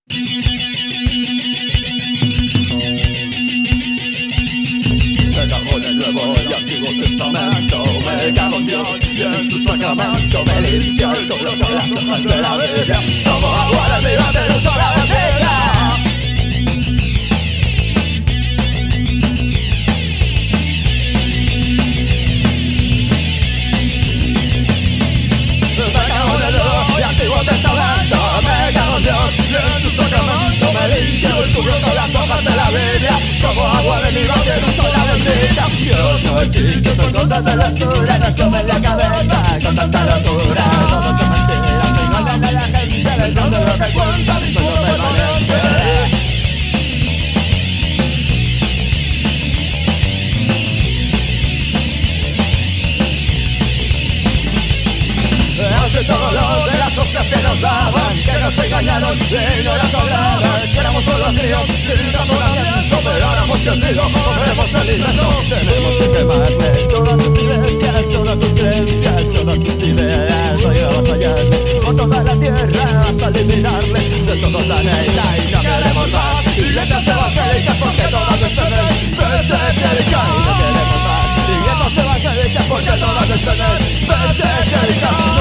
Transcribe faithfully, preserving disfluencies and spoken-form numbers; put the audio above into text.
Me cago en el Nuevo y Antiguo Testamento, me cago en Dios y en su sacramento. Me limpio el culo con las hojas de la Biblia, como agua de mi bote de un sola botella. Me cago en el Nuevo y Antiguo Testamento, me cago en Dios y en su sacramento. Me limpio el culo con las hojas de la Biblia, como agua de mi bote de un sola bendita. Dios no existe, son cosas de la oscura, nos comen la cabeza con tanta locura. Todos son mentiras, engañan a la gente, detrás de lo que cuentan y solo permanente. Hace todo lo de las hostias que nos daban, que nos engañaron y no las sobraban. Éramos todos niños sin razonamiento, pero ahora hemos crecido, podremos alimento. Tenemos que quemarles todas sus iglesias, todas sus creencias, todas sus ideas. Hoy vamos a hallarles por toda la tierra hasta eliminarles de todo el planeta. Y no queremos más iglesias evangélicas porque todas están en peste clérica. Y no queremos más iglesias evangélicas porque todas están en peste clérica.